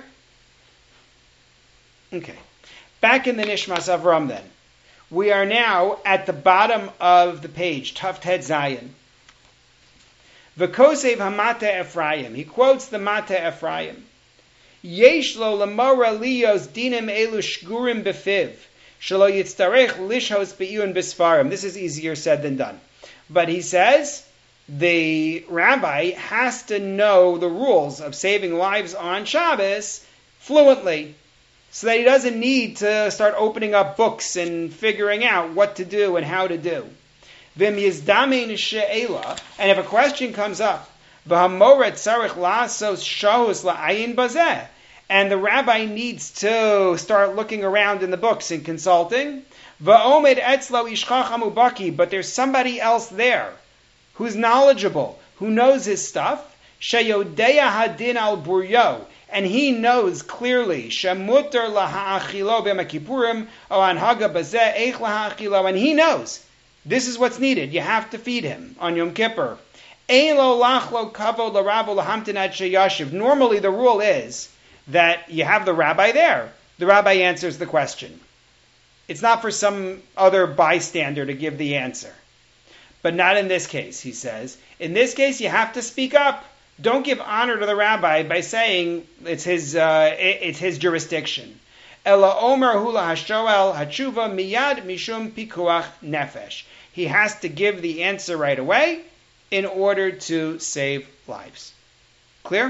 Okay. Back in the Nishmas Avram then. We are now at the bottom of the page, Tav Tet Zayin. V'kosev hamata Ephraim. He quotes the Mata Ephraim. Yesh lo lamora liyos dinim elu shgurim befiv. Shelo yitztarech lishos be'iyun besfarim. This is easier said than done. But he says, the rabbi has to know the rules of saving lives on Shabbos fluently, so that he doesn't need to start opening up books and figuring out what to do and how to do. V'im yizdamin she'ela, and if a question comes up, v'hamoret tzarich la'asos shahus la'ayin bazeh, and the rabbi needs to start looking around in the books and consulting, v'omed etzlo ishchacham ubaki, but there's somebody else there who's knowledgeable, who knows his stuff, sheyodeya hadin al buryo, and he knows clearly, shemuter laha'achilo b'makipurim o anhaga bazeh eich laha'achilo, and he knows this is what's needed. You have to feed him on Yom Kippur. Eilo lachlo kavod l'ravo lahamtin ad sheyashiv. Normally the rule is that you have the rabbi there. The rabbi answers the question. It's not for some other bystander to give the answer. But not in this case, he says. In this case, you have to speak up. Don't give honor to the rabbi by saying it's his jurisdiction. Ela omer hula hashoel hatshuva miyad mishum pikuach nefesh. He has to give the answer right away in order to save lives. Clear?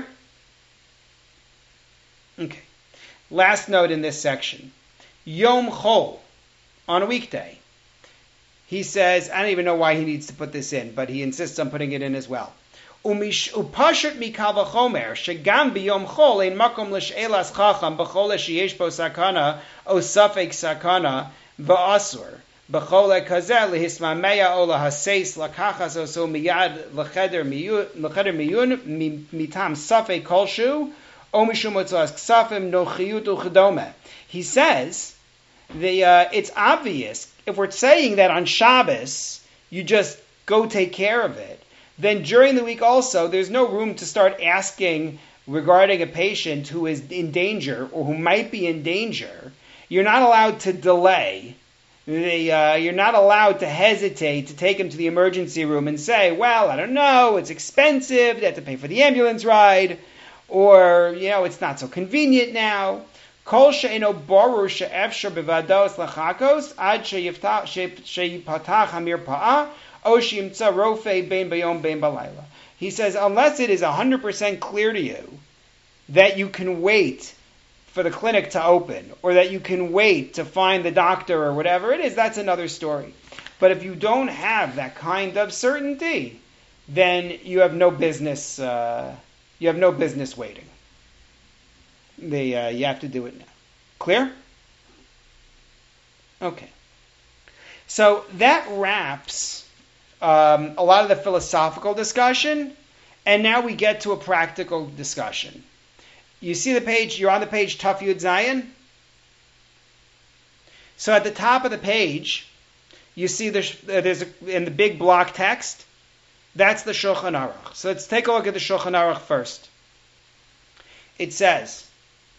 Okay. Last note in this section. Yom Chol, on a weekday. He says, I don't even know why he needs to put this in, but he insists on putting it in as well. Upashut mikal v'chomer shegam biyom chol ein makom l'she'elas chacham b'chol sheyesh bo sakana o safek sakana v'asur b'chol kazeh lehismameya o lahaseis lakachas oso miyad l'cheder miyun mitam safek kolshu o mishum otzas ksafim no chiyut uchedome. He says it's obvious if we're saying that on Shabbos you just go take care of it, then during the week also, there's no room to start asking regarding a patient who is in danger or who might be in danger. You're not allowed to delay. You're not allowed to hesitate to take him to the emergency room and say, well, I don't know, it's expensive, they have to pay for the ambulance ride, or, it's not so convenient now. Kol she'eno barur she'efshar bevados lachakos ad sheyipatach hamir pa'ah. He says, unless it is 100% clear to you that you can wait for the clinic to open, or that you can wait to find the doctor or whatever it is, that's another story. But if you don't have that kind of certainty, then you have no business. You have no business waiting. You have to do it now. Clear? Okay. So that wraps a lot of the philosophical discussion, and now we get to a practical discussion. You see the page, you're on the page Taf Yud Zayin. So at the top of the page, you see in the big block text, that's the Shulchan Aruch. So let's take a look at the Shulchan Aruch first. It says,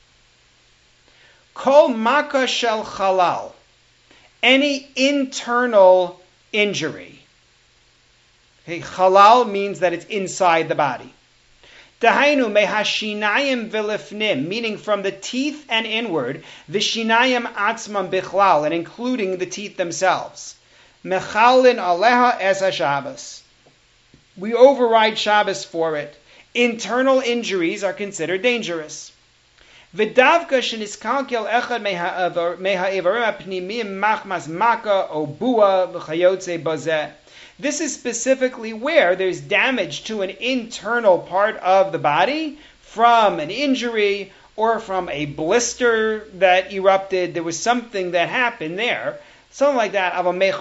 Kol Maka Shel Chalal, any internal injury. Okay, halal means that it's inside the body. Dahainu mehashinayim v'lifnim, meaning from the teeth and inward, v'shinayim atzmam bichlal, and including the teeth themselves. Mechalin aleha es haShabbos. We override Shabbos for it. Internal injuries are considered dangerous. V'davka sheniskalkel echad meha'evarim ha'pnimim machmas maka o bua v'chayotze bazeh. This is specifically where there's damage to an internal part of the body from an injury or from a blister that erupted. There was something that happened there. Something like that.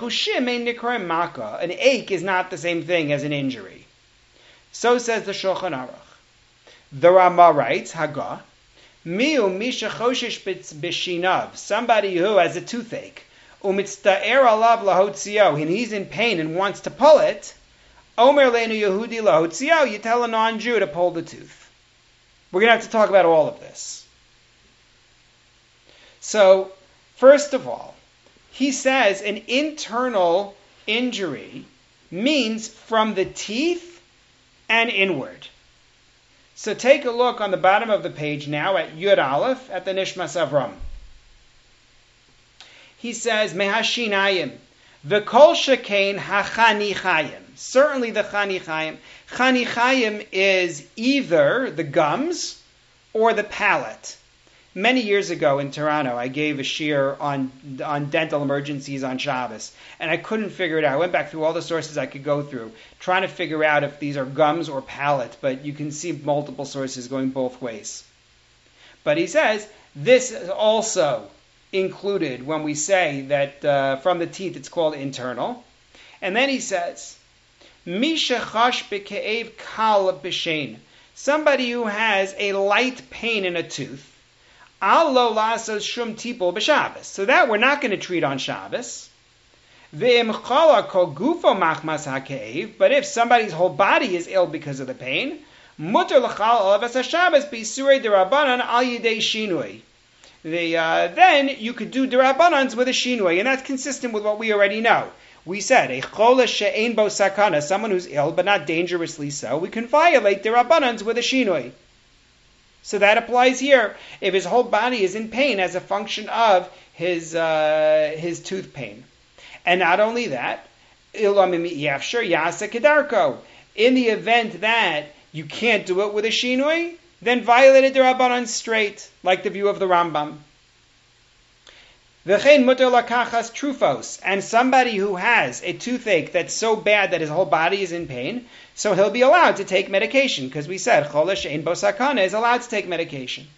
An ache is not the same thing as an injury. So says the Shulchan Aruch. The Rama writes, Haggah, Miu misha choshesh b'shinav, somebody who has a toothache, umitzta'er alav lahotzio, and he's in pain and wants to pull it, Omer leinu Yehudi lahotzio, you tell a non-Jew to pull the tooth. We're going to have to talk about all of this. So, first of all, he says an internal injury means from the teeth and inward. So take a look on the bottom of the page now at Yud Aleph at the Nishmas Avram. He says, Mehashinayim, v'kol shekain hachanichayim. Certainly the chanichayim. Chanichayim is either the gums or the palate. Many years ago in Toronto, I gave a shiur on dental emergencies on Shabbos, and I couldn't figure it out. I went back through all the sources I could go through, trying to figure out if these are gums or palate, but you can see multiple sources going both ways. But he says, this is also included when we say that from the teeth it's called internal. And then he says, Misha chash b'ke'ev kal b'shein, somebody who has a light pain in a tooth, Allo lasos shum tipul b'Shabbos. So that we're not going to treat on Shabbos. V'im chala kol gufo machmas ha'ke'ev. But if somebody's whole body is ill because of the pain, muter l'chal alavas ha'Shabbos b'isurei derabanan al yidei shinui. Then you could do derabanans with a shinui, and that's consistent with what we already know. We said a chola she'ein bo sakana, someone who's ill but not dangerously so, we can violate derabanans with a shinui. So that applies here if his whole body is in pain as a function of his tooth pain. And not only that, in the event that you can't do it with a shinui, then violated the Rabbanan straight, like the view of the Rambam. V'chein muter lakachas trufos, and somebody who has a toothache that's so bad that his whole body is in pain, so he'll be allowed to take medication, because we said chola she'ein bo sakana is allowed to take medication.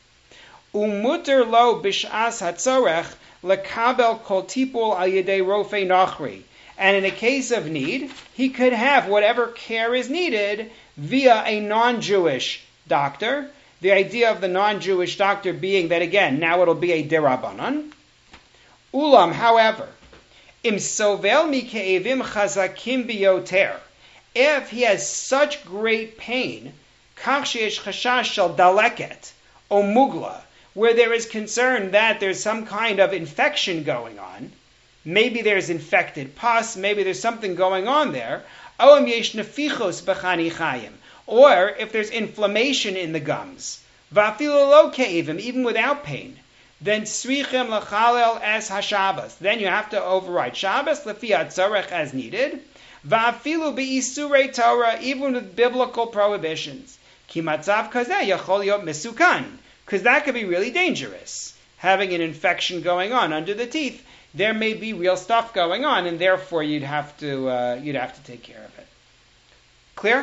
Umuter lo bish'as hatzorech lekabel kol tipul al yedei rofei nachri, and in a case of need, he could have whatever care is needed via a non-Jewish doctor. The idea of the non-Jewish doctor being that, again, now it'll be a derabanan. Ulam, however, im sovel mike'evim chazakim biyoter, if he has such great pain, kach sheyesh chashash shel daleket o mugla, where there is concern that there's some kind of infection going on, maybe there's infected pus, maybe there's something going on there, oam yesh nefichos b'chanichayim, or if there's inflammation in the gums, va'afilu lo ke'evim, even without pain, then tzrichem l'chalel es haShabbos. Then you have to override Shabbos lefi hatzorech as needed. Va'afilu be'isurei Torah, even with biblical prohibitions. Ki matzav kazeh yachol yot mesukan, because that could be really dangerous. Having an infection going on under the teeth, there may be real stuff going on, and therefore you'd have to take care of it. Clear?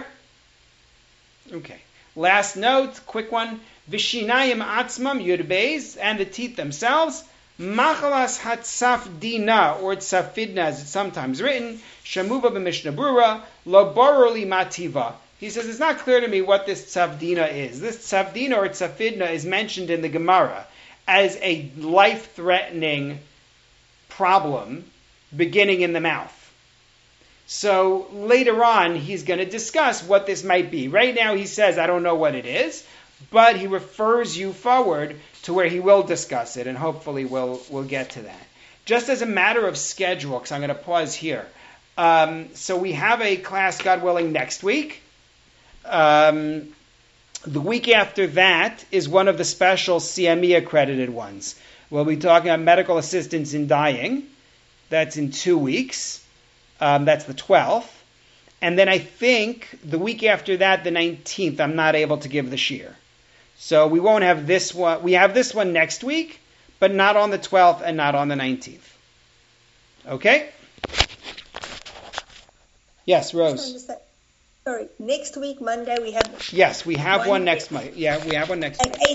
Okay. Last note, quick one. Vishinayim atzmam yud beis, and the teeth themselves. Machalas hatzafdina, or tzafidna as it's sometimes written. Shamuva b'mishnah brura, lo boroli mativa. He says, it's not clear to me what this tzafdina is. This tzafdina or tzafidna is mentioned in the Gemara as a life-threatening problem beginning in the mouth. So later on, he's going to discuss what this might be. Right now, he says, I don't know what it is, but he refers you forward to where he will discuss it, and hopefully we'll get to that. Just as a matter of schedule, because I'm going to pause here. So we have a class, God willing, next week. The week after that is one of the special CME accredited ones. We'll be talking about medical assistance in dying. That's in 2 weeks. That's the 12th. And then I think the week after that, the 19th, I'm not able to give the shiur. So we won't have this one. We have this one next week, but not on the 12th and not on the 19th. Okay? Yes, Rose. Sorry, next week, Monday, we have... Yes, we have one next month. Yeah, we have one next month.